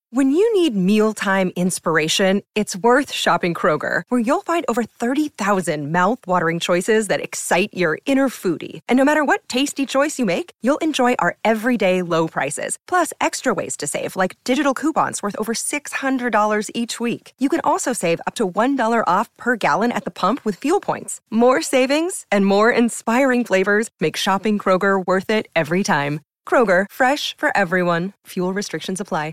When you need mealtime inspiration, it's worth shopping Kroger, where you'll find over 30,000 mouth-watering choices that excite your inner foodie. And no matter what tasty choice you make, you'll enjoy our everyday low prices, plus extra ways to save, like digital coupons worth over $600 each week. You can also save up to $1 off per gallon at the pump with fuel points. More savings and more inspiring flavors make shopping Kroger worth it every time. Kroger, fresh for everyone. Fuel restrictions apply.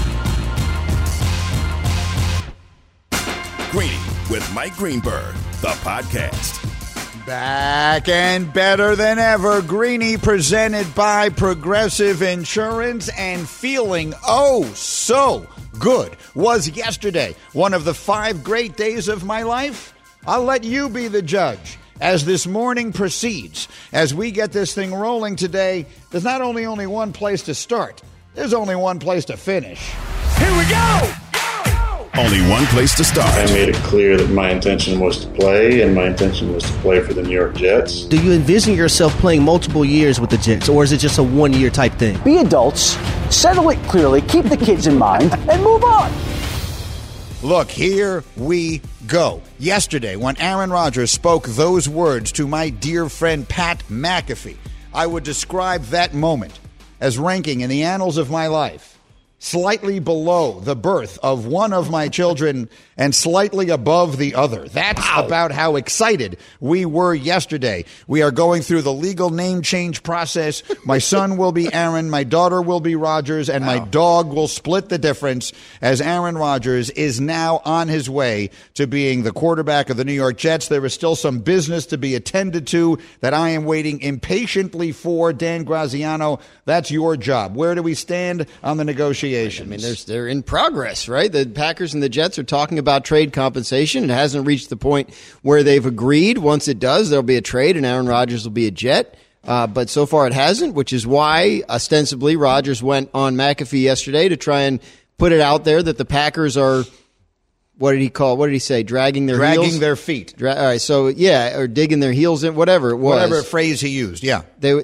Greeny with Mike Greenberg, the podcast. Back and better than ever. Greeny presented by Progressive Insurance, and feeling oh so good was yesterday. One of the 5 great days of my life? I'll let you be the judge. As this morning proceeds, as we get this thing rolling today, there's not only one place to start, there's only one place to finish. Here we go! Only one place to start. I made it clear that my intention was to play, and my intention was to play for the New York Jets. Do you envision yourself playing multiple years with the Jets, or is it just a one-year type thing? Be adults, settle it clearly, keep the kids in mind, and move on. Look, here we go. Yesterday, when Aaron Rodgers spoke those words to my dear friend Pat McAfee, I would describe that moment as ranking in the annals of my life slightly below the birth of one of my children and slightly above the other. That's about how excited we were yesterday. We are going through the legal name change process. My son will be Aaron, my daughter will be Rodgers, and my dog will split the difference as Aaron Rodgers is now on his way to being the quarterback of the New York Jets. There is still some business to be attended to that I am waiting impatiently for. Dan Graziano, that's your job. Where do we stand on the negotiations? I mean, they're in progress, right? The Packers and the Jets are talking about trade compensation. It hasn't reached the point where they've agreed. Once it does, there'll be a trade and Aaron Rodgers will be a Jet. But so far it hasn't, which is why, ostensibly, Rodgers went on McAfee yesterday to try and put it out there that the Packers are, what did he say? Dragging their heels? Dragging their feet. All right, so, yeah, or digging their heels in, whatever it was. Whatever phrase he used, yeah.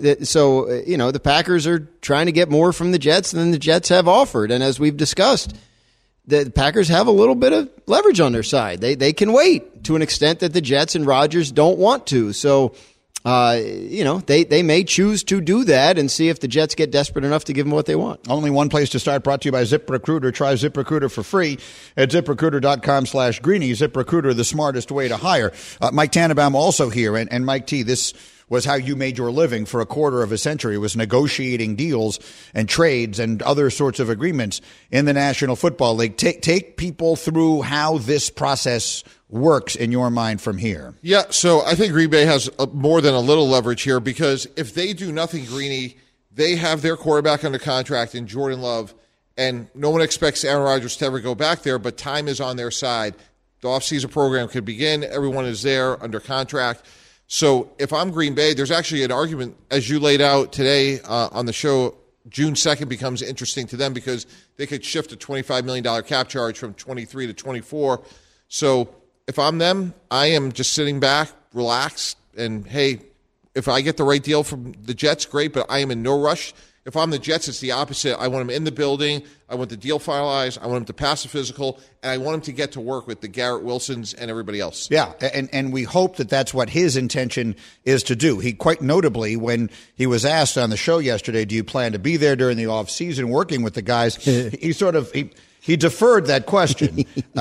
The Packers are trying to get more from the Jets than the Jets have offered. And as we've discussed, the Packers have a little bit of leverage on their side. They can wait to an extent that the Jets and Rodgers don't want to. So, they may choose to do that and see if the Jets get desperate enough to give them what they want. Only one place to start, brought to you by ZipRecruiter. Try ZipRecruiter for free at ZipRecruiter.com/Greeny. ZipRecruiter, the smartest way to hire. Mike Tannenbaum also here. And Mike T., this was how you made your living for a quarter of a century, was negotiating deals and trades and other sorts of agreements in the National Football League. Take people through how this process works in your mind from here. Yeah, so I think Green Bay has more than a little leverage here, because if they do nothing, Greeny, they have their quarterback under contract in Jordan Love, and no one expects Aaron Rodgers to ever go back there, but time is on their side. The offseason program could begin. Everyone is there under contract. So if I'm Green Bay, there's actually an argument, as you laid out today on the show, June 2nd becomes interesting to them because they could shift a $25 million cap charge from 23 to 24. So if I'm them, I am just sitting back, relaxed, and, hey, if I get the right deal from the Jets, great, but I am in no rush. If I'm the Jets, it's the opposite. I want him in the building. I want the deal finalized. I want him to pass the physical, and I want him to get to work with the Garrett Wilsons and everybody else. Yeah, and we hope that that's what his intention is to do. He quite notably, when he was asked on the show yesterday, do you plan to be there during the offseason working with the guys, he deferred that question,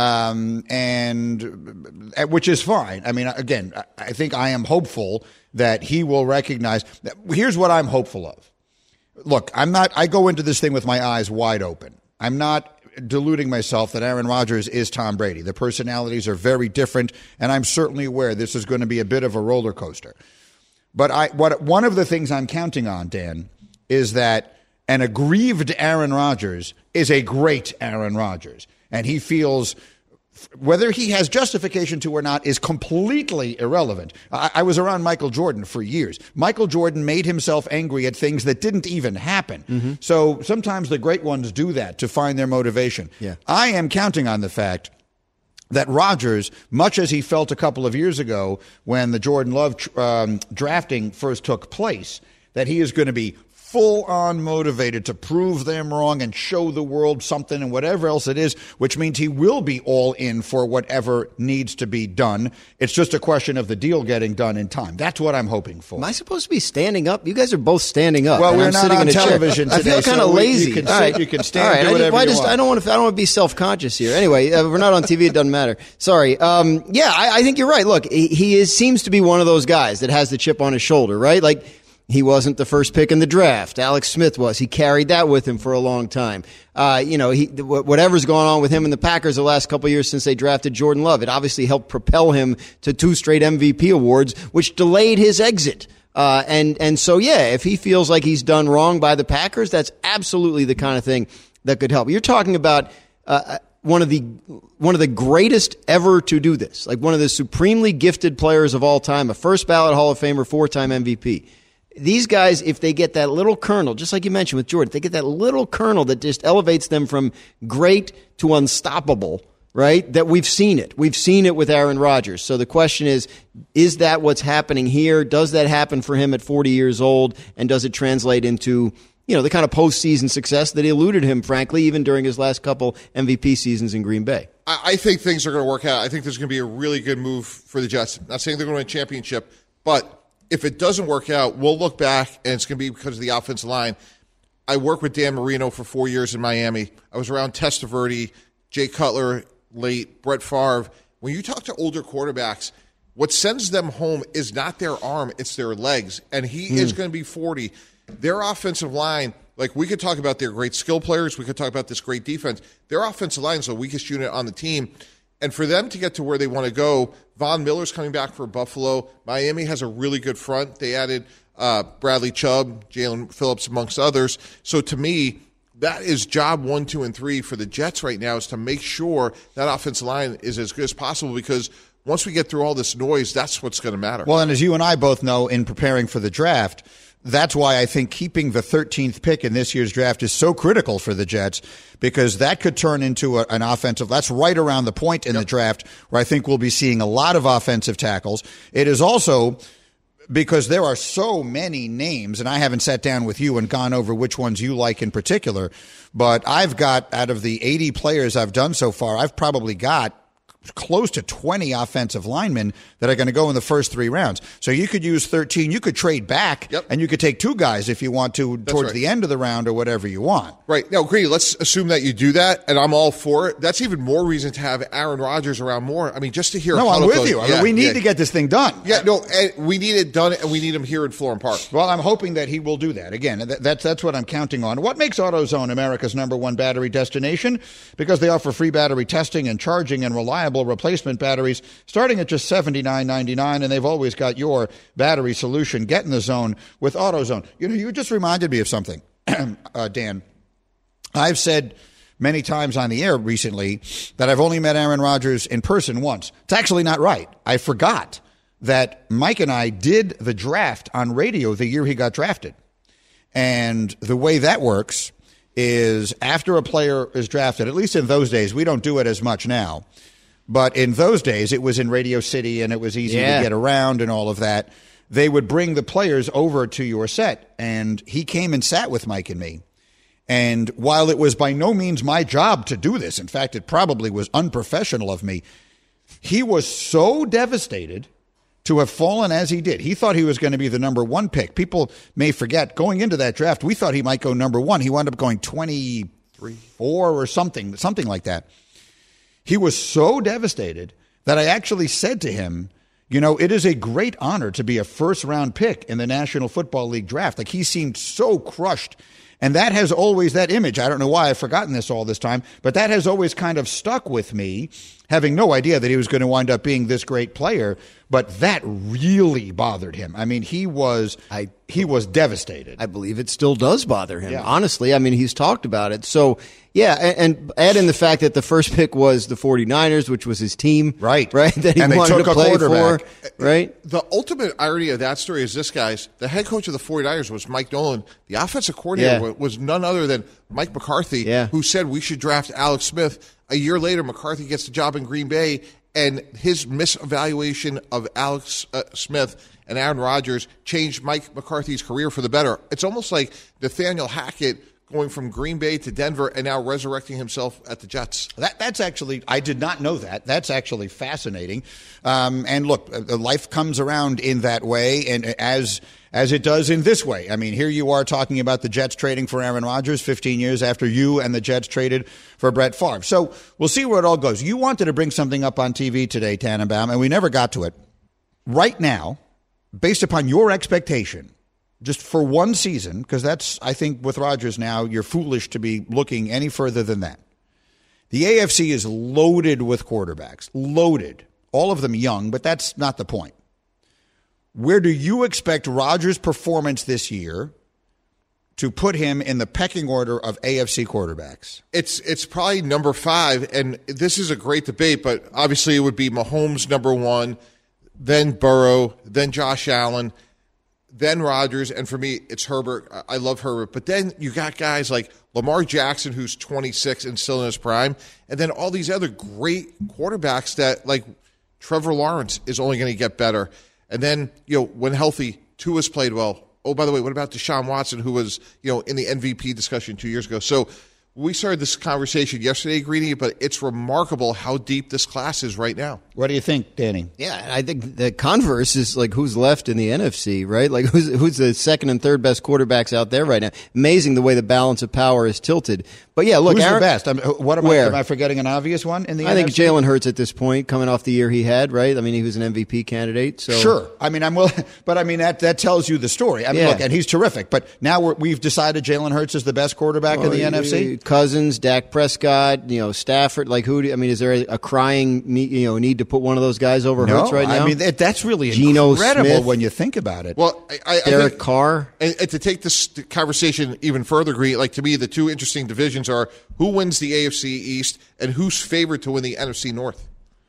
and which is fine. I mean, again, I think I am hopeful that he will recognize. Here's what I'm hopeful of. Look, I go into this thing with my eyes wide open. I'm not deluding myself that Aaron Rodgers is Tom Brady. The personalities are very different, and I'm certainly aware this is going to be a bit of a roller coaster. But one of the things I'm counting on, Dan, is that an aggrieved Aaron Rodgers is a great Aaron Rodgers, and he feels whether he has justification to or not is completely irrelevant. I was around Michael Jordan for years. Michael Jordan made himself angry at things that didn't even happen. Mm-hmm. So sometimes the great ones do that to find their motivation. Yeah. I am counting on the fact that Rodgers, much as he felt a couple of years ago when the Jordan Love drafting first took place, that he is going to be full on motivated to prove them wrong and show the world something and whatever else it is, which means he will be all in for whatever needs to be done. It's just a question of the deal getting done in time. That's what I'm hoping for. Am I supposed to be standing up? You guys are both standing up. Well, we're I'm not sitting on in a television chair. today. I feel kind of so lazy. You can All sit, right. you can stand, do whatever you want. I don't want to be self-conscious here. Anyway, we're not on TV. It doesn't matter. Sorry. I think you're right. Look, he seems to be one of those guys that has the chip on his shoulder, right? Like, he wasn't the first pick in the draft. Alex Smith was. He carried that with him for a long time. Whatever's going on with him and the Packers the last couple of years since they drafted Jordan Love, it obviously helped propel him to 2 straight MVP awards, which delayed his exit. So if he feels like he's done wrong by the Packers, that's absolutely the kind of thing that could help. You're talking about one of the greatest ever to do this, like one of the supremely gifted players of all time, a first ballot Hall of Famer, 4-time MVP. These guys, if they get that little kernel, just like you mentioned with Jordan, if they get that little kernel that just elevates them from great to unstoppable, right? That we've seen it. We've seen it with Aaron Rodgers. So the question is that what's happening here? Does that happen for him at 40 years old? And does it translate into, the kind of postseason success that eluded him, frankly, even during his last couple MVP seasons in Green Bay? I think things are going to work out. I think there's going to be a really good move for the Jets. Not saying they're going to win a championship, but if it doesn't work out, we'll look back, and it's going to be because of the offensive line. I worked with Dan Marino for 4 years in Miami. I was around Testaverde, Jay Cutler, late, Brett Favre. When you talk to older quarterbacks, what sends them home is not their arm, it's their legs. And he is going to be 40. Their offensive line, like we could talk about their great skill players, we could talk about this great defense. Their offensive line is the weakest unit on the team. And for them to get to where they want to go, Von Miller's coming back for Buffalo. Miami has a really good front. They added Bradley Chubb, Jalen Phillips, amongst others. So to me, that is job 1, 2, and 3 for the Jets right now, is to make sure that offensive line is as good as possible, because once we get through all this noise, that's what's going to matter. Well, and as you and I both know, in preparing for the draft, that's why I think keeping the 13th pick in this year's draft is so critical for the Jets, because that could turn into an offensive. That's right around the point in the draft where I think we'll be seeing a lot of offensive tackles. It is also because there are so many names, and I haven't sat down with you and gone over which ones you like in particular, but I've got, out of the 80 players I've done so far, I've probably got close to 20 offensive linemen that are going to go in the first 3 rounds. So you could use 13. You could trade back, and you could take 2 guys if you want to towards the end of the round or whatever you want. Right. Now, Grady, let's assume that you do that, and I'm all for it. That's even more reason to have Aaron Rodgers around more. I mean, just to hear. No, I'm with you. I mean, we need to get this thing done. Yeah, no, and we need it done, and we need him here in Florham Park. Well, I'm hoping that he will do that. Again, that's what I'm counting on. What makes AutoZone America's #1 battery destination? Because they offer free battery testing and charging and reliable replacement batteries starting at just $79.99, and they've always got your battery solution. Get in the zone with AutoZone. You just reminded me of something, Dan. I've said many times on the air recently that I've only met Aaron Rodgers in person once. It's actually not right. I forgot that Mike and I did the draft on radio the year he got drafted. And the way that works is after a player is drafted, at least in those days, we don't do it as much now, but in those days, it was in Radio City and it was easy to get around and all of that. They would bring the players over to your set, and he came and sat with Mike and me. And while it was by no means my job to do this, in fact, it probably was unprofessional of me, he was so devastated to have fallen as he did. He thought he was going to be the #1 pick. People may forget, going into that draft, we thought he might go #1. He wound up going 23, 4 or something like that. He was so devastated that I actually said to him, it is a great honor to be a first-round pick in the National Football League draft. Like, he seemed so crushed. And that has always, that image, I don't know why I've forgotten this all this time, but that has always kind of stuck with me, having no idea that he was going to wind up being this great player. But that really bothered him. I mean, he was devastated. I believe it still does bother him. Yeah. Honestly, I mean, he's talked about it. So, yeah, and add in the fact that the first pick was the 49ers, which was his team. Right. That he wanted to play for. Right. The ultimate irony of that story is this, guys. The head coach of the 49ers was Mike Nolan. The offensive coordinator was none other than Mike McCarthy, who said we should draft Alex Smith. A year later, McCarthy gets the job in Green Bay, and his misevaluation of Alex Smith and Aaron Rodgers changed Mike McCarthy's career for the better. It's almost like Nathaniel Hackett going from Green Bay to Denver and now resurrecting himself at the Jets. That's actually, I did not know that. That's actually fascinating. And look, life comes around in that way, and as it does in this way. I mean, here you are talking about the Jets trading for Aaron Rodgers 15 years after you and the Jets traded for Brett Favre. So we'll see where it all goes. You wanted to bring something up on TV today, Tannenbaum, and we never got to it. Right now, based upon your expectation, just for one season, because that's, I think, with Rodgers now, you're foolish to be looking any further than that. The AFC is loaded with quarterbacks. Loaded. All of them young, but that's not the point. Where do you expect Rodgers' performance this year to put him in the pecking order of AFC quarterbacks? It's probably number 5, and this is a great debate, but obviously it would be Mahomes number 1, then Burrow, then Josh Allen, then Rodgers, and for me, it's Herbert. I love Herbert. But then you got guys like Lamar Jackson, who's 26 and still in his prime, and then all these other great quarterbacks that, like Trevor Lawrence, is only going to get better. And then, when healthy, Tua's played well. Oh, by the way, what about Deshaun Watson, who was, in the MVP discussion 2 years ago? So we started this conversation yesterday, Greeny, but it's remarkable how deep this class is right now. What do you think, Danny? Yeah, I think the converse is like who's left in the NFC, right? Like who's the second and third best quarterbacks out there right now. Amazing the way the balance of power is tilted. But yeah, look, who's Aaron, the best? Am I forgetting an obvious one in the NFC? I think Jalen Hurts at this point, coming off the year he had, right? I mean, he was an MVP candidate. So sure. I mean, that tells you the story. I mean, look, and he's terrific. But now we've decided Jalen Hurts is the best quarterback in the NFC. Cousins, Dak Prescott, Stafford. Like is there a crying need to put one of those guys over Hurts right now? I mean, that's really Geno incredible Smith, when you think about it. Well, I Derek think, Carr. And to take this conversation even further, Green, like to me, the two interesting divisions are who wins the AFC East and who's favored to win the NFC North.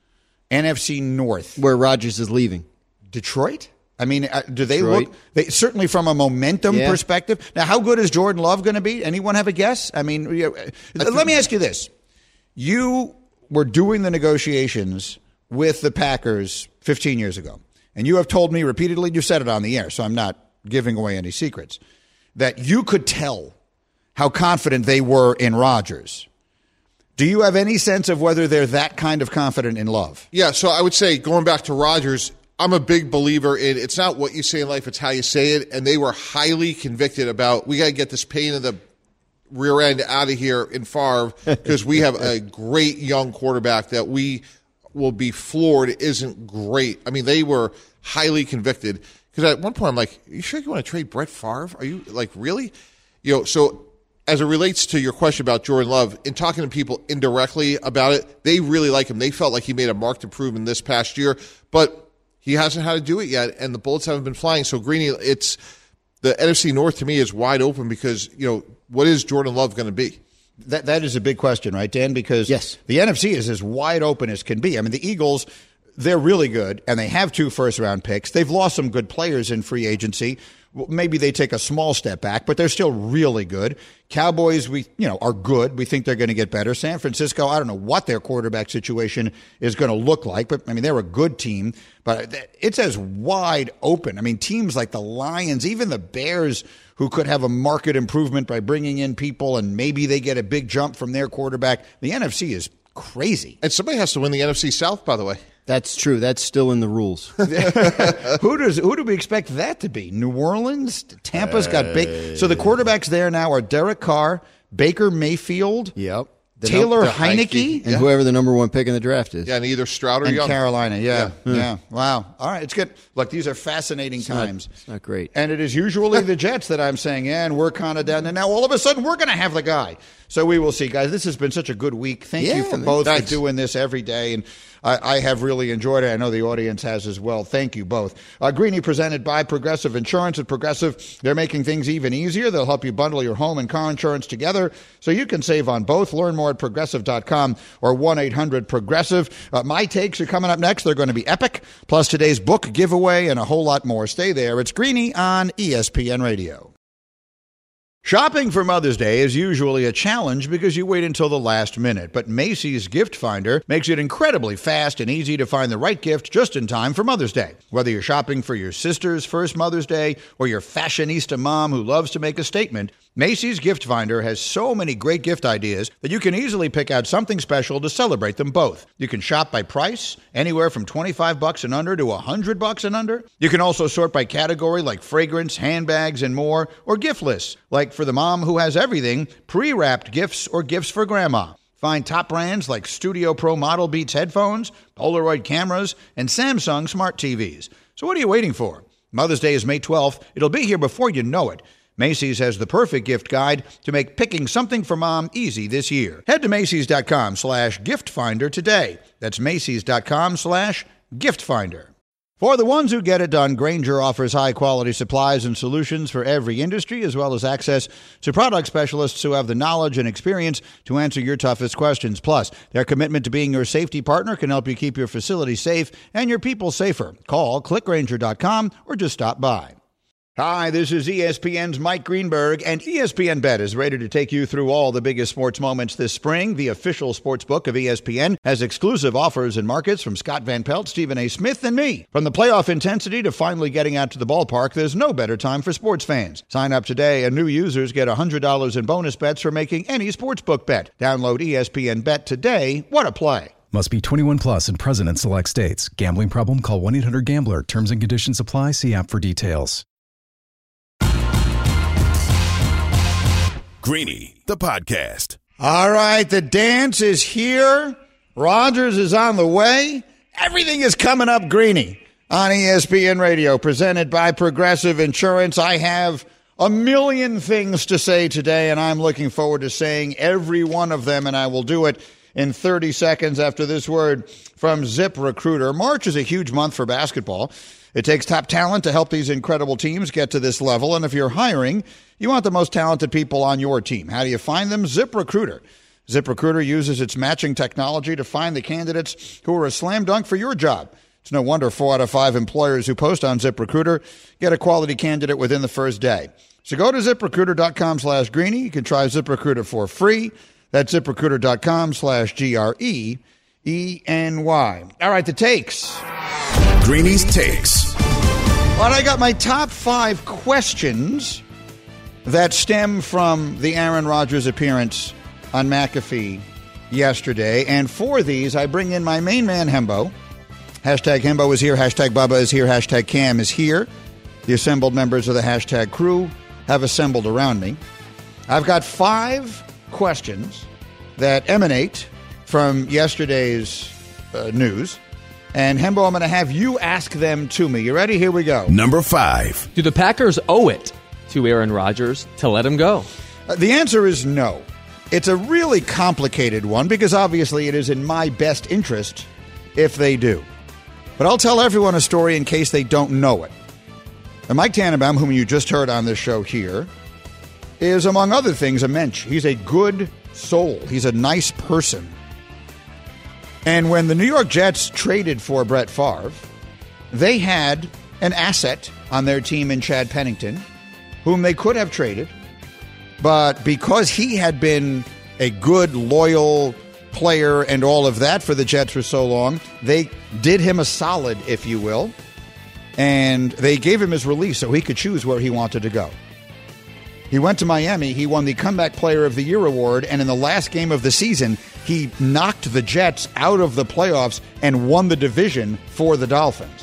NFC North, where Rodgers is leaving. Detroit. I mean, do they look? Certainly from a momentum perspective. Now, how good is Jordan Love going to be? Anyone have a guess? I mean, let me ask you this: you were doing the negotiations with the Packers 15 years ago, and you have told me repeatedly, you said it on the air, so I'm not giving away any secrets, that you could tell how confident they were in Rodgers. Do you have any sense of whether they're that kind of confident in Love? Yeah, so I would say, going back to Rodgers, I'm a big believer in it's not what you say in life, it's how you say it. And they were highly convicted about, we got to get this pain in the rear end out of here in Favre because we have a great young quarterback that we will be floored isn't great. I mean, they were highly convicted. Because at one point, I'm like, are you sure you want to trade Brett Favre? Are you, like, really? So as it relates to your question about Jordan Love, in talking to people indirectly about it, they really like him. They felt like he made a marked improvement this past year. But he hasn't had to do it yet, and the bullets haven't been flying. So, Greeny, it's the NFC North to me is wide open because, what is Jordan Love going to be? That is a big question, right, Dan? Because yes, the NFC is as wide open as can be. I mean, the Eagles, they're really good, and they have 2 first-round picks. They've lost some good players in free agency. Well, maybe they take a small step back, but they're still really good. Cowboys, are good. We think they're going to get better. San Francisco, I don't know what their quarterback situation is going to look like, but, I mean, they're a good team. But it's as wide open. I mean, teams like the Lions, even the Bears, who could have a market improvement by bringing in people, and maybe they get a big jump from their quarterback. The NFC is crazy. And somebody has to win the NFC South, by the way. That's true. That's still in the rules. Who do we expect that to be? New Orleans? Tampa's got big. So the quarterbacks there now are Derek Carr, Baker Mayfield, Taylor Heineke, and whoever the number 1 pick in the draft is. Yeah, and either Stroud or and Young. Carolina. Yeah. Wow. All right, it's good. Look, these are fascinating times. It's not great. And it is usually the Jets that I'm saying, and we're kind of down. And now all of a sudden we're going to have the guy. So we will see, guys. This has been such a good week. Thank you for both for doing this every day. And I have really enjoyed it. I know the audience has as well. Thank you both. Greeny presented by Progressive Insurance. At Progressive, they're making things even easier. They'll help you bundle your home and car insurance together so you can save on both. Learn more at Progressive.com or 1-800-PROGRESSIVE. My takes are coming up next. They're going to be epic, plus today's book giveaway and a whole lot more. Stay there. It's Greeny on ESPN Radio. Shopping for Mother's Day is usually a challenge because you wait until the last minute, but Macy's Gift Finder makes it incredibly fast and easy to find the right gift just in time for Mother's Day. Whether you're shopping for your sister's first Mother's Day or your fashionista mom who loves to make a statement, Macy's Gift Finder has so many great gift ideas that you can easily pick out something special to celebrate them both. You can shop by price, anywhere from $25 and under to $100 and under. You can also sort by category like fragrance, handbags, and more, or gift lists, like for the mom who has everything, pre-wrapped gifts or gifts for grandma. Find top brands like Studio Pro Model Beats headphones, Polaroid cameras, and Samsung smart TVs. So what are you waiting for? Mother's Day is May 12th. It'll be here before you know it. Macy's has the perfect gift guide to make picking something for mom easy this year. Head to Macys.com/giftfinder today. That's Macys.com/giftfinder. For the ones who get it done, Grainger offers high-quality supplies and solutions for every industry, as well as access to product specialists who have the knowledge and experience to answer your toughest questions. Plus, their commitment to being your safety partner can help you keep your facility safe and your people safer. Call, clickgrainger.com, or just stop by. Hi, this is ESPN's Mike Greenberg, and ESPN Bet is ready to take you through all the biggest sports moments this spring. The official sports book of ESPN has exclusive offers and markets from Scott Van Pelt, Stephen A. Smith, and me. From the playoff intensity to finally getting out to the ballpark, there's no better time for sports fans. Sign up today, and new users get $100 in bonus bets for making any sportsbook bet. Download ESPN Bet today. What a play. Must be 21 plus and present in select states. Gambling problem? Call 1-800-GAMBLER. Terms and conditions apply. See app for details. Greeny, the podcast. All right, the dance is here. Rogers is on the way. Everything is coming up, Greeny, on ESPN Radio, presented by Progressive Insurance. I have a million things to say today, and I'm looking forward to saying every one of them, and I will do it in 30 seconds after this word from ZipRecruiter. March is a huge month for basketball. It takes top talent to help these incredible teams get to this level. And if you're hiring, you want the most talented people on your team. How do you find them? ZipRecruiter. ZipRecruiter uses its matching technology to find the candidates who are a slam dunk for your job. It's no wonder 4 out of 5 employers who post on ZipRecruiter get a quality candidate within the first day. So go to ZipRecruiter.com/Greeny. You can try ZipRecruiter for free. That's ZipRecruiter.com/GREENY. All right, the takes. Greeny's Takes. Well, I got my top 5 questions that stem from the Aaron Rodgers appearance on McAfee yesterday. And for these, I bring in my main man, Hembo. Hashtag Hembo is here. Hashtag Bubba is here. Hashtag Cam is here. The assembled members of the hashtag crew have assembled around me. I've got 5 questions that emanate from yesterday's news. And, Hembo, I'm going to have you ask them to me. You ready? Here we go. Number 5. Do the Packers owe it to Aaron Rodgers to let him go? The answer is no. It's a really complicated one because obviously it is in my best interest if they do. But I'll tell everyone a story in case they don't know it. And Mike Tannenbaum, whom you just heard on this show here, is, among other things, a mensch. He's a good soul. He's a nice person. And when the New York Jets traded for Brett Favre, they had an asset on their team in Chad Pennington, whom they could have traded. But because he had been a good, loyal player and all of that for the Jets for so long, they did him a solid, if you will. And they gave him his release so he could choose where he wanted to go. He went to Miami. He won the Comeback Player of the Year award. And in the last game of the season, he knocked the Jets out of the playoffs and won the division for the Dolphins.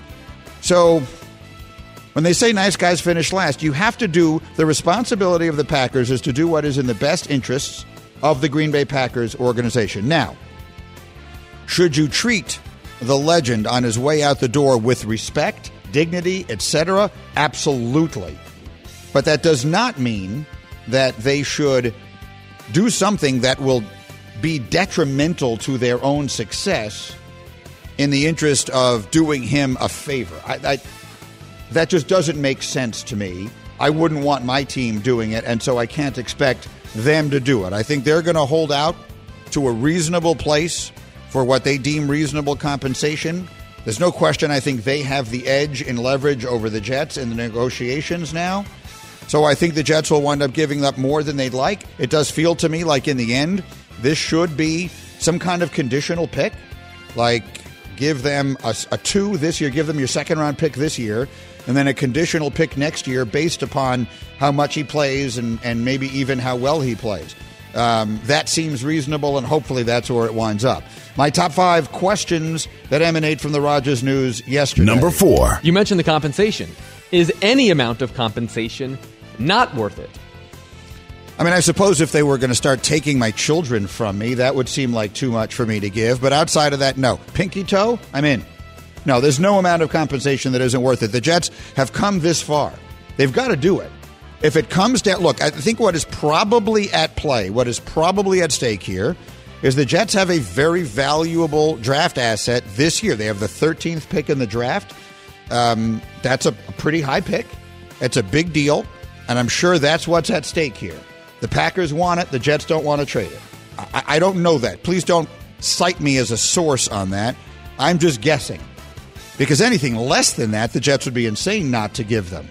So when they say nice guys finish last, you have to do, the responsibility of the Packers is to do what is in the best interests of the Green Bay Packers organization. Now, should you treat the legend on his way out the door with respect, dignity, etc.? Absolutely. But that does not mean that they should do something that will be detrimental to their own success in the interest of doing him a favor. That just doesn't make sense to me. I wouldn't want my team doing it, and so I can't expect them to do it. I think they're going to hold out to a reasonable place for what they deem reasonable compensation. There's no question I think they have the edge in leverage over the Jets in the negotiations now. So I think the Jets will wind up giving up more than they'd like. It does feel to me like in the end, this should be some kind of conditional pick. Like give them a 2 this year, give them your second-round pick this year, and then a conditional pick next year based upon how much he plays and maybe even how well he plays. That seems reasonable, and hopefully that's where it winds up. My top 5 questions that emanate from the Rodgers news yesterday. Number 4. You mentioned the compensation. Is any amount of compensation not worth it? I mean, I suppose if they were going to start taking my children from me, that would seem like too much for me to give. But outside of that, no. Pinky toe, I'm in. No, there's no amount of compensation that isn't worth it. The Jets have come this far. They've got to do it. If it comes down, look, I think what is probably at play, what is probably at stake here, is the Jets have a very valuable draft asset this year. They have the 13th pick in the draft. That's a pretty high pick. It's a big deal, and I'm sure that's what's at stake here. The Packers want it. The Jets don't want to trade it. I don't know that. Please don't cite me as a source on that. I'm just guessing. Because anything less than that, the Jets would be insane not to give them.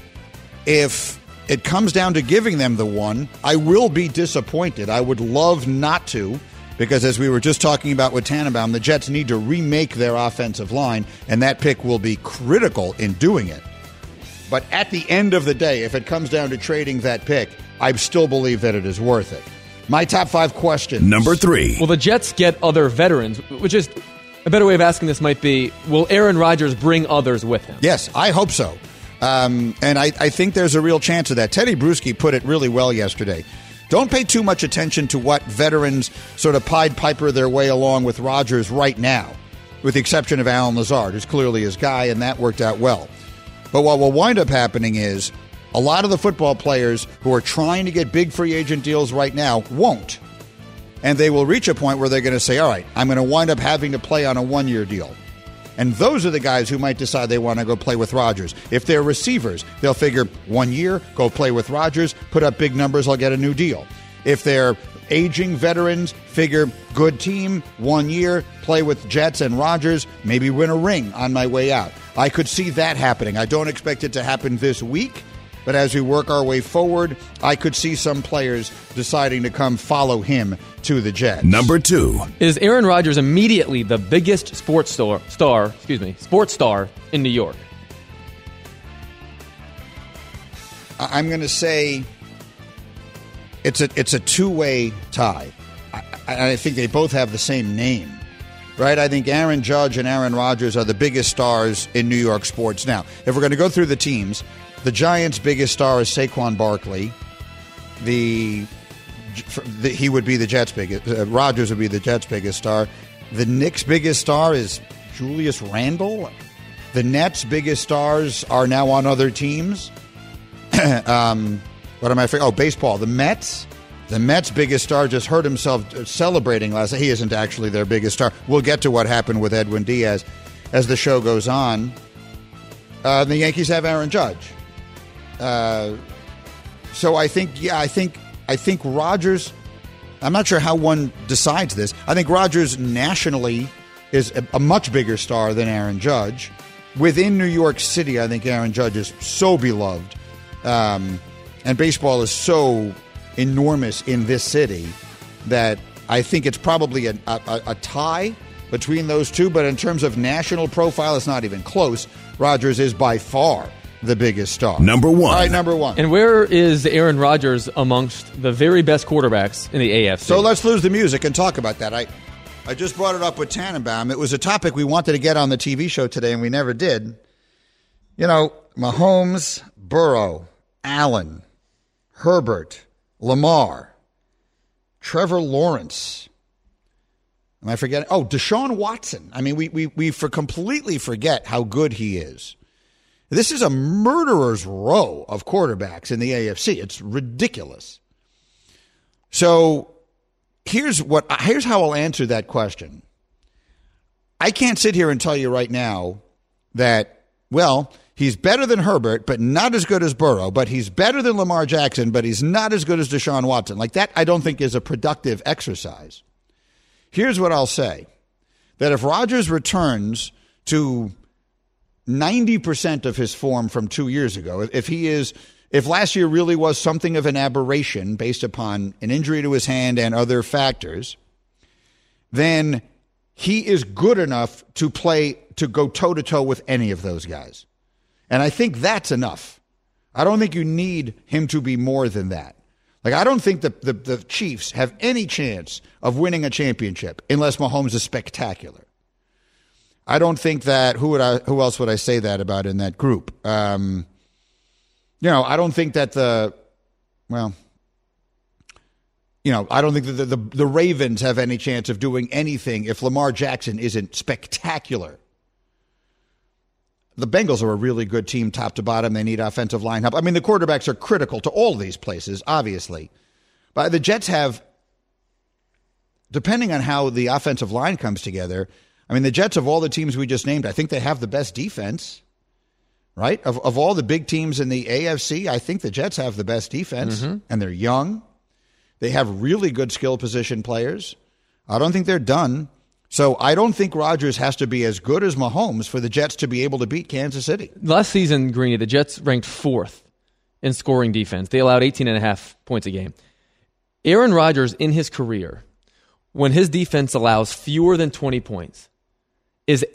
If it comes down to giving them the 1, I will be disappointed. I would love not to, because as we were just talking about with Tannenbaum, the Jets need to remake their offensive line, and that pick will be critical in doing it. But at the end of the day, if it comes down to trading that pick, I still believe that it is worth it. My top 5 questions. Number 3. Will the Jets get other veterans? Which is a better way of asking this might be, will Aaron Rodgers bring others with him? Yes, I hope so. And I think there's a real chance of that. Teddy Bruschi put it really well yesterday. Don't pay too much attention to what veterans sort of Pied Piper their way along with Rodgers right now, with the exception of Allen Lazard, who's clearly his guy, and that worked out well. But what will wind up happening is a lot of the football players who are trying to get big free agent deals right now won't. And they will reach a point where they're going to say, all right, I'm going to wind up having to play on a 1-year deal. And those are the guys who might decide they want to go play with Rodgers. If they're receivers, they'll figure 1 year, go play with Rodgers, put up big numbers, I'll get a new deal. If they're aging veterans, figure good team, 1 year, play with Jets and Rodgers, maybe win a ring on my way out. I could see that happening. I don't expect it to happen this week, but as we work our way forward, I could see some players deciding to come follow him to the Jets. Number 2. Is Aaron Rodgers immediately the biggest sports star in New York? I'm going to say it's a two-way tie. I think they both have the same name, right? I think Aaron Judge and Aaron Rodgers are the biggest stars in New York sports. Now, if we're going to go through the teams, the Giants' biggest star is Saquon Barkley. He would be the Jets' biggest. Rodgers would be the Jets' biggest star. The Knicks' biggest star is Julius Randle. The Nets' biggest stars are now on other teams. What am I forgetting? Oh, baseball. The Mets' biggest star just hurt himself celebrating last night. He isn't actually their biggest star. We'll get to what happened with Edwin Diaz as the show goes on. The Yankees have Aaron Judge. So I think Rodgers, I'm not sure how one decides this. I think Rodgers nationally is a much bigger star than Aaron Judge. Within New York City, I think Aaron Judge is so beloved. And baseball is so enormous in this city that I think it's probably a tie between those two. But in terms of national profile, it's not even close. Rodgers is by far the biggest star. Number 1. All right, number 1. And where is Aaron Rodgers amongst the very best quarterbacks in the AFC? So let's lose the music and talk about that. I just brought it up with Tannenbaum. It was a topic we wanted to get on the TV show today, and we never did. You know, Mahomes, Burrow, Allen, Herbert, Lamar, Trevor Lawrence. Am I forgetting? Oh, Deshaun Watson. I mean, we completely forget how good he is. This is a murderer's row of quarterbacks in the AFC. It's ridiculous. So here's how I'll answer that question. I can't sit here and tell you right now that, well, he's better than Herbert, but not as good as Burrow, but he's better than Lamar Jackson, but he's not as good as Deshaun Watson. Like that, I don't think is a productive exercise. Here's what I'll say, that if Rodgers returns to 90% of his form from 2 years ago, if if last year really was something of an aberration based upon an injury to his hand and other factors, then he is good enough to go toe-to-toe with any of those guys. And I think that's enough. I don't think you need him to be more than that. Like, I don't think the Chiefs have any chance of winning a championship unless Mahomes is spectacular. I don't think that, who else would I say that about in that group? I don't think that I don't think that the Ravens have any chance of doing anything if Lamar Jackson isn't spectacular. The Bengals are a really good team top to bottom. They need offensive line help. I mean, the quarterbacks are critical to all these places, obviously. But the Jets have, depending on how the offensive line comes together, I mean, the Jets, of all the teams we just named, I think they have the best defense, right? Of all the big teams in the AFC, I think the Jets have the best defense, and they're young. They have really good skill position players. I don't think they're done. So I don't think Rodgers has to be as good as Mahomes for the Jets to be able to beat Kansas City. Last season, Greeny, the Jets ranked 4th in scoring defense. They allowed 18.5 points a game. Aaron Rodgers, in his career, when his defense allows fewer than 20 points, is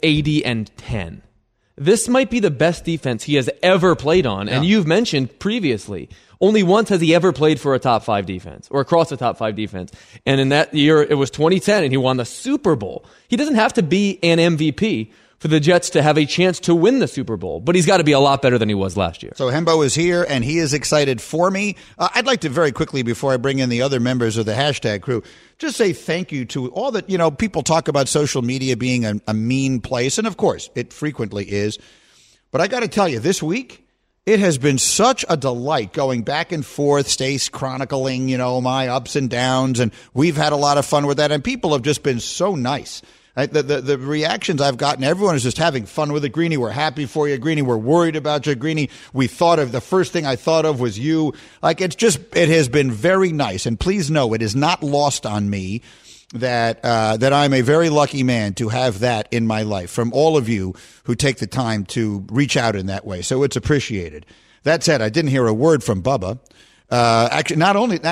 80-10. This might be the best defense he has ever played on. Yeah. And you've mentioned previously, only once has he ever played for a top 5 defense or across a top 5 defense. And in that year, it was 2010 and he won the Super Bowl. He doesn't have to be an MVP for the Jets to have a chance to win the Super Bowl, but he's got to be a lot better than he was last year. So Hembo is here, and he is excited for me. I'd like to very quickly, before I bring in the other members of the hashtag crew, just say thank you to all that, people talk about social media being a mean place, and of course, it frequently is. But I got to tell you, this week, it has been such a delight going back and forth, Stace chronicling, my ups and downs, and we've had a lot of fun with that, and people have just been so nice. The reactions I've gotten, everyone is just having fun with it. Greeny, we're happy for you. Greeny, we're worried about you. Greeny, the first thing I thought of was you. It has been very nice. And please know, it is not lost on me that I'm a very lucky man to have that in my life from all of you who take the time to reach out in that way. So it's appreciated. That said, I didn't hear a word from Bubba. Actually,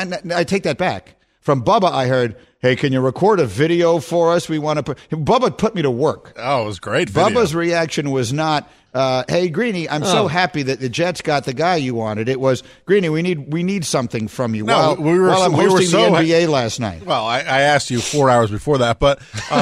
I take that back. From Bubba, I heard, hey, can you record a video for us? Bubba put me to work. Oh, it was great video. Bubba's reaction was not, hey, Greeny, I'm so happy that the Jets got the guy you wanted. It was, Greeny, we need something from you. No, while I'm hosting the NBA last night. Well, I asked you 4 hours before that, but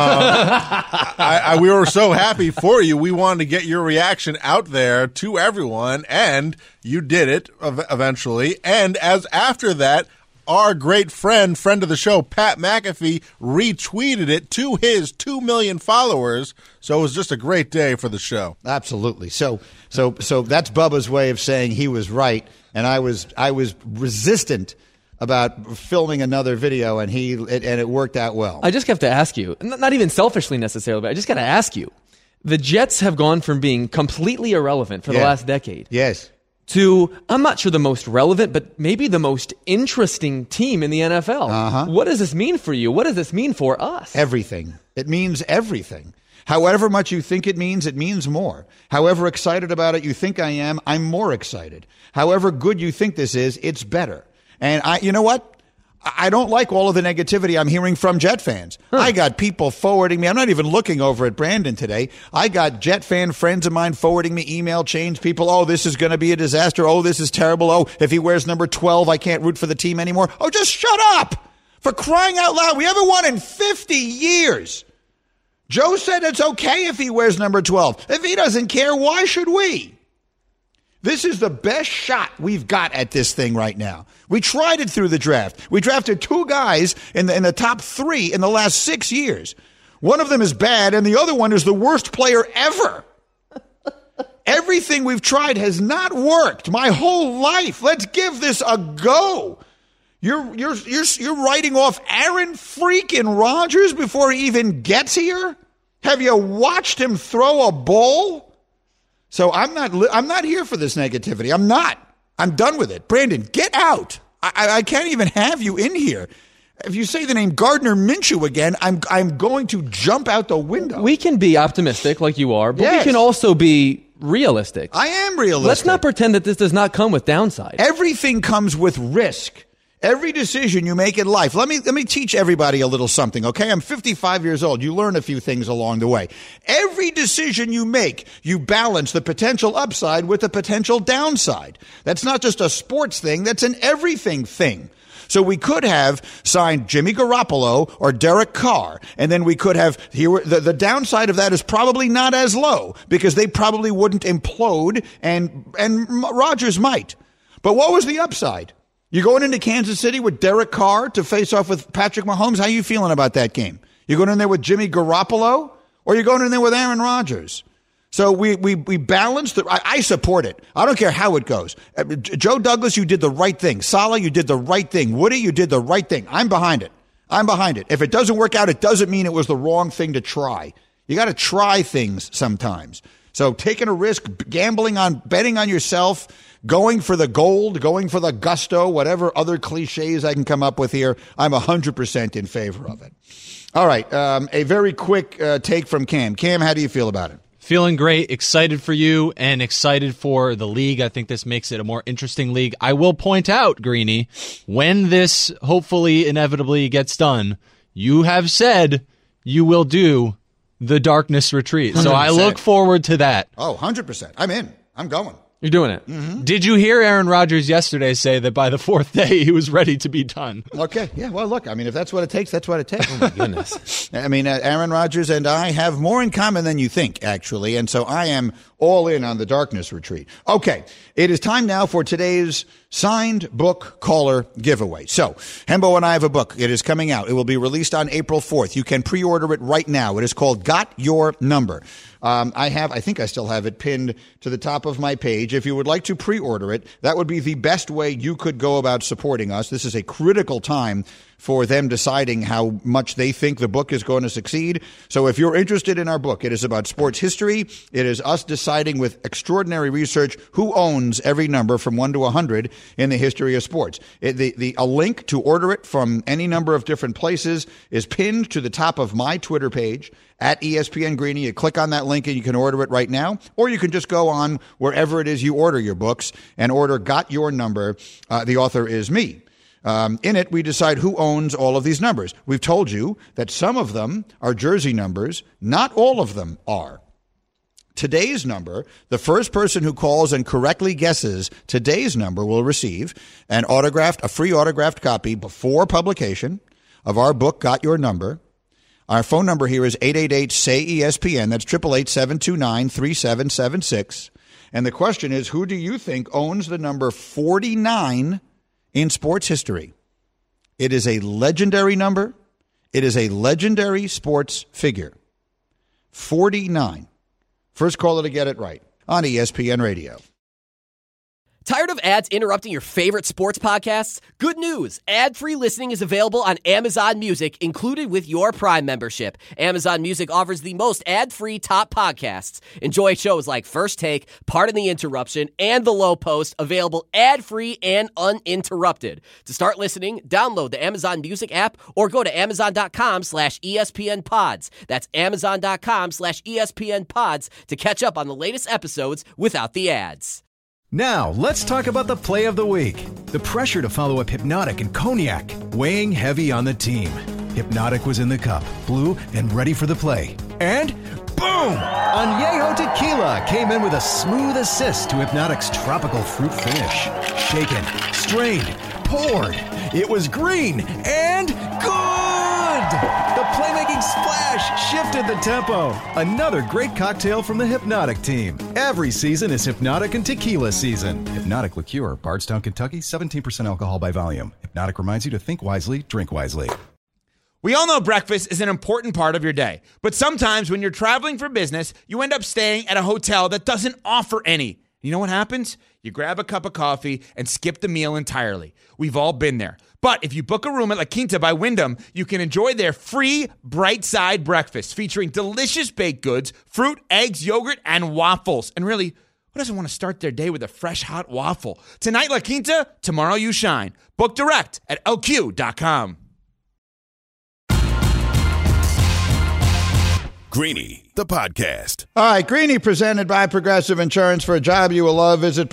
we were so happy for you. We wanted to get your reaction out there to everyone, and you did it eventually. And after that, our great friend of the show, Pat McAfee, retweeted it to his 2 million followers. So it was just a great day for the show. Absolutely. So that's Bubba's way of saying he was right, and I was resistant about filming another video, and it worked out well. I just have to ask you, not even selfishly necessarily, but I just got to ask you. The Jets have gone from being completely irrelevant for the last decade. Yes. To, I'm not sure the most relevant, but maybe the most interesting team in the NFL. Uh-huh. What does this mean for you? What does this mean for us? Everything. It means everything. However much you think it means more. However excited about it you think I am, I'm more excited. However good you think this is, it's better. And you know what? I don't like all of the negativity I'm hearing from Jet fans. I got people forwarding me. I'm not even looking over at Brandon today. I got Jet fan friends of mine forwarding me email chains. People, oh, this is going to be a disaster. Oh, this is terrible. Oh, if he wears number 12, I can't root for the team anymore. Oh, just shut up. For crying out loud. We haven't won in 50 years. Joe said it's okay if he wears number 12. If he doesn't care, why should we? This is the best shot we've got at this thing right now. We tried it through the draft. We drafted 2 guys in the top 3 in the last 6 years. One of them is bad, and the other one is the worst player ever. Everything we've tried has not worked my whole life. Let's give this a go. You're writing off Aaron freaking Rodgers before he even gets here? Have you watched him throw a ball? So I'm not here for this negativity. I'm not. I'm done with it. Brandon, get out. I can't even have you in here. If you say the name Gardner Minshew again, I'm going to jump out the window. We can be optimistic like you are, but yes. We can also be realistic. I am realistic. Let's not pretend that this does not come with downside. Everything comes with risk. Every decision you make in life. Let me teach everybody a little something, okay? I'm 55 years old. You learn a few things along the way. Every decision you make, you balance the potential upside with the potential downside. That's not just a sports thing. That's an everything thing. So we could have signed Jimmy Garoppolo or Derek Carr, and then we could have the downside of that is probably not as low because they probably wouldn't implode, and Rodgers might. But what was the upside? You're going into Kansas City with Derek Carr to face off with Patrick Mahomes. How are you feeling about that game? You're going in there with Jimmy Garoppolo, or you're going in there with Aaron Rodgers? So we balanced. I support it. I don't care how it goes. Joe Douglas, you did the right thing. Saleh, you did the right thing. Woody, you did the right thing. I'm behind it. If it doesn't work out, it doesn't mean it was the wrong thing to try. You got to try things sometimes. So taking a risk, betting on yourself, going for the gold, going for the gusto, whatever other cliches I can come up with here, I'm 100% in favor of it. All right, a very quick take from Cam. Cam, how do you feel about it? Feeling great, excited for you, and excited for the league. I think this makes it a more interesting league. I will point out, Greeny, when this hopefully inevitably gets done, you have said you will do the Darkness Retreat. 100%. So I look forward to that. Oh, 100%. I'm in. I'm going. You're doing it. Mm-hmm. Did you hear Aaron Rodgers yesterday say that by the fourth day he was ready to be done? Okay. Yeah, well, look, I mean, if that's what it takes, that's what it takes. Oh, my goodness. I mean, Aaron Rodgers and I have more in common than you think, actually, and so I am all in on the Darkness Retreat. Okay, it is time now for today's signed book caller giveaway. So, Hembo and I have a book. It is coming out. It will be released on April 4th. You can pre-order it right now. It is called Got Your Number. I think I still have it pinned to the top of my page. If you would like to pre-order it, that would be the best way you could go about supporting us. This is a critical time for them deciding how much they think the book is going to succeed. So if you're interested in our book, it is about sports history. It is us deciding with extraordinary research who owns every number from 1 to 100 in the history of sports. A link to order it from any number of different places is pinned to the top of my Twitter page at ESPN Greeny. You click on that link and you can order it right now, or you can just go on wherever it is you order your books and order Got Your Number. The author is me. In it, we decide who owns all of these numbers. We've told you that some of them are jersey numbers. Not all of them are. Today's number, the first person who calls and correctly guesses today's number will receive a free autographed copy before publication of our book, Got Your Number. Our phone number here is 888-SAY-ESPN. That's 888-729-3776. And the question is, who do you think owns the number 49 in sports history? It is a legendary number. It is a legendary sports figure. 49. First caller to get it right on ESPN Radio. Tired of ads interrupting your favorite sports podcasts? Good news! Ad-free listening is available on Amazon Music, included with your Prime membership. Amazon Music offers the most ad-free top podcasts. Enjoy shows like First Take, Pardon the Interruption, and The Low Post, available ad-free and uninterrupted. To start listening, download the Amazon Music app or go to Amazon.com/ESPN Pods. That's Amazon.com/ESPN Pods to catch up on the latest episodes without the ads. Now, let's talk about the play of the week. The pressure to follow up Hypnotic and Cognac, weighing heavy on the team. Hypnotic was in the cup, blue, and ready for the play. And boom! Añejo Tequila came in with a smooth assist to Hypnotic's tropical fruit finish. Shaken, strained, poured. It was green and good! The playmaking splash shifted the tempo. Another great cocktail from the Hypnotic team. Every season is Hypnotic and Tequila season. Hypnotic Liqueur, Bardstown, Kentucky, 17% alcohol by volume. Hypnotic reminds you to think wisely, drink wisely. We all know breakfast is an important part of your day, but sometimes when you're traveling for business, you end up staying at a hotel that doesn't offer any. You know what happens? You grab a cup of coffee and skip the meal entirely. We've all been there. But if you book a room at La Quinta by Wyndham, you can enjoy their free Bright Side breakfast featuring delicious baked goods, fruit, eggs, yogurt, and waffles. And really, who doesn't want to start their day with a fresh, hot waffle? Tonight, La Quinta, tomorrow you shine. Book direct at LQ.com. Greeny, the podcast. All right, Greeny presented by Progressive Insurance. For a job you will love, visit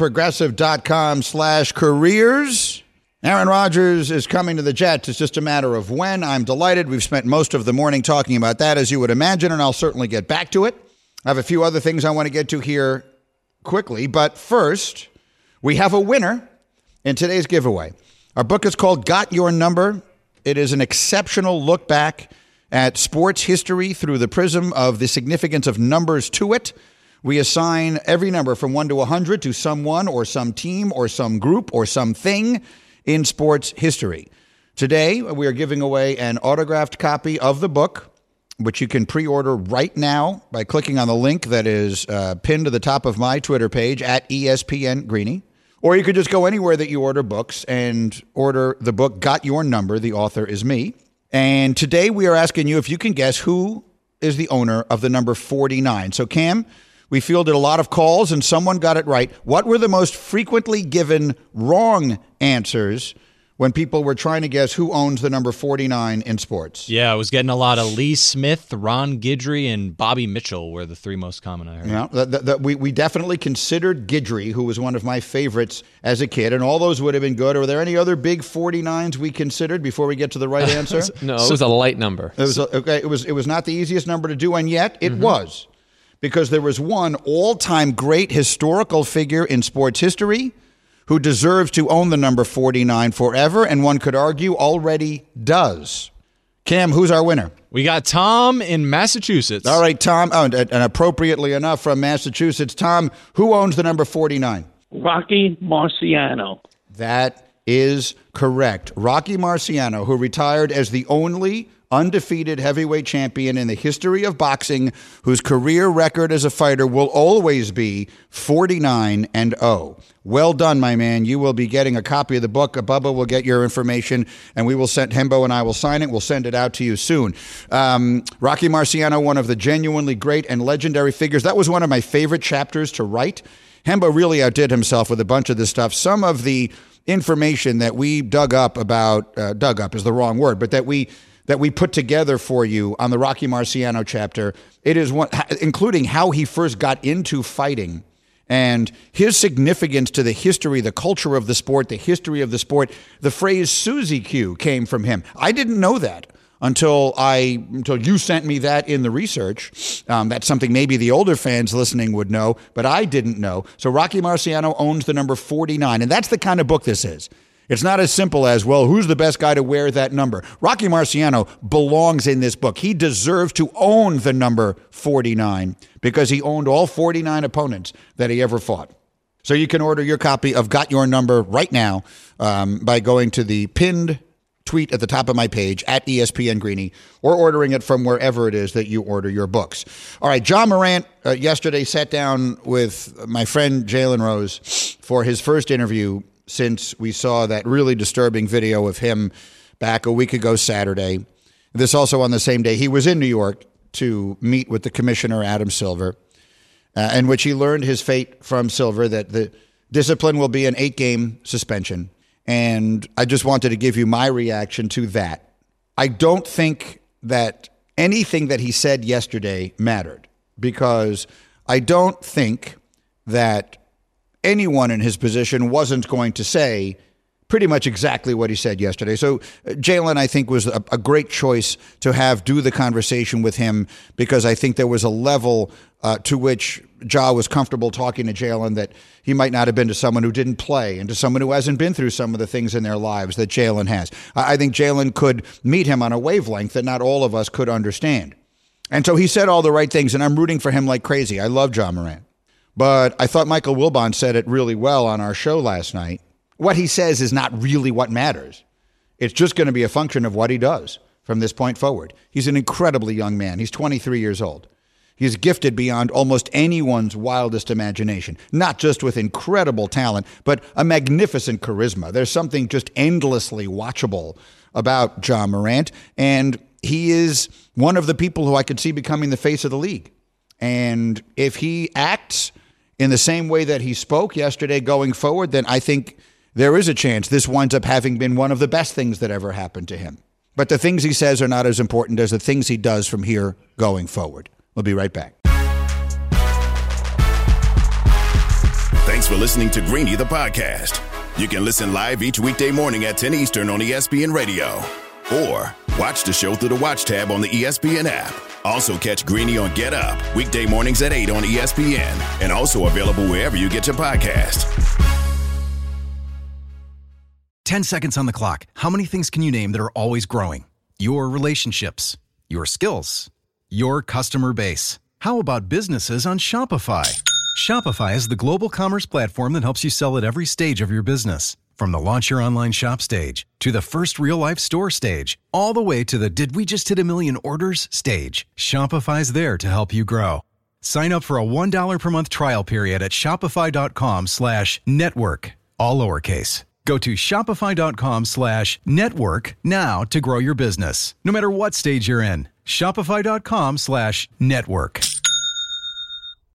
progressive.com/careers. Aaron Rodgers is coming to the Jets. It's just a matter of when. I'm delighted. We've spent most of the morning talking about that, as you would imagine, and I'll certainly get back to it. I have a few other things I want to get to here quickly, but first, we have a winner in today's giveaway. Our book is called Got Your Number. It is an exceptional look back at sports history through the prism of the significance of numbers to it. We assign every number from 1 to 100 to someone or some team or some group or something in sports history. Today, we are giving away an autographed copy of the book, which you can pre-order right now by clicking on the link that is pinned to the top of my Twitter page at ESPN Greeny. Or you could just go anywhere that you order books and order the book Got Your Number. The author is me. And today we are asking you if you can guess who is the owner of the number 49. So, Cam, we fielded a lot of calls and someone got it right. What were the most frequently given wrong answers when people were trying to guess who owns the number 49 in sports? Yeah, I was getting a lot of Lee Smith, Ron Guidry, and Bobby Mitchell were the three most common I heard. Yeah, we definitely considered Guidry, who was one of my favorites as a kid, and all those would have been good. Are there any other big 49s we considered before we get to the right answer? No, it was a light number. It was not the easiest number to do, and yet it was, because there was one all-time great historical figure in sports history who deserves to own the number 49 forever, and one could argue already does. Cam, who's our winner? We got Tom in Massachusetts. All right, Tom, and appropriately enough from Massachusetts. Tom, who owns the number 49? Rocky Marciano. That is correct. Rocky Marciano, who retired as the only undefeated heavyweight champion in the history of boxing, whose career record as a fighter will always be 49-0. Well done, my man. You will be getting a copy of the book. Bubba will get your information, and we will send Hembo and I will sign it. We'll send it out to you soon. Rocky Marciano, one of the genuinely great and legendary figures. That was one of my favorite chapters to write. Hembo really outdid himself with a bunch of this stuff. Some of the information that we dug up is the wrong word, but that we put together for you on the Rocky Marciano chapter. It is one, including how he first got into fighting and his significance to the history, the culture of the sport, the history of the sport. The phrase Susie Q came from him. I didn't know that until you sent me that in the research. That's something maybe the older fans listening would know, but I didn't know. So Rocky Marciano owns the number 49, and that's the kind of book this is. It's not as simple as, well, who's the best guy to wear that number? Rocky Marciano belongs in this book. He deserves to own the number 49 because he owned all 49 opponents that he ever fought. So you can order your copy of Got Your Number right now by going to the pinned tweet at the top of my page at ESPN Greeny, or ordering it from wherever it is that you order your books. All right, John Morant yesterday sat down with my friend Jalen Rose for his first interview since we saw that really disturbing video of him back a week ago Saturday. This also on the same day he was in New York to meet with the commissioner, Adam Silver, in which he learned his fate from Silver, that the discipline will be an 8-game suspension. And I just wanted to give you my reaction to that. I don't think that anything that he said yesterday mattered, because I don't think that anyone in his position wasn't going to say pretty much exactly what he said yesterday. So Jalen, I think, was a great choice to have do the conversation with him, because I think there was a level to which Ja was comfortable talking to Jalen that he might not have been to someone who didn't play and to someone who hasn't been through some of the things in their lives that Jalen has. I think Jalen could meet him on a wavelength that not all of us could understand. And so he said all the right things, and I'm rooting for him like crazy. I love Ja Morant. But I thought Michael Wilbon said it really well on our show last night. What he says is not really what matters. It's just going to be a function of what he does from this point forward. He's an incredibly young man. He's 23 years old. He's gifted beyond almost anyone's wildest imagination, not just with incredible talent, but a magnificent charisma. There's something just endlessly watchable about Ja Morant, and he is one of the people who I could see becoming the face of the league. And if he acts in the same way that he spoke yesterday going forward, then I think there is a chance this winds up having been one of the best things that ever happened to him. But the things he says are not as important as the things he does from here going forward. We'll be right back. Thanks for listening to Greeny, the podcast. You can listen live each weekday morning at 10 Eastern on ESPN Radio. Or watch the show through the Watch tab on the ESPN app. Also catch Greeny on Get Up, weekday mornings at 8 on ESPN. And also available wherever you get your podcast. 10 seconds on the clock. How many things can you name that are always growing? Your relationships, your skills, your customer base. How about businesses on Shopify? Shopify is the global commerce platform that helps you sell at every stage of your business. From the launch your online shop stage, to the first real-life store stage, all the way to the did we just hit a million orders stage, Shopify's there to help you grow. Sign up for a $1 per month trial period at shopify.com/network, all lowercase. Go to shopify.com/network now to grow your business, no matter what stage you're in. Shopify.com/network.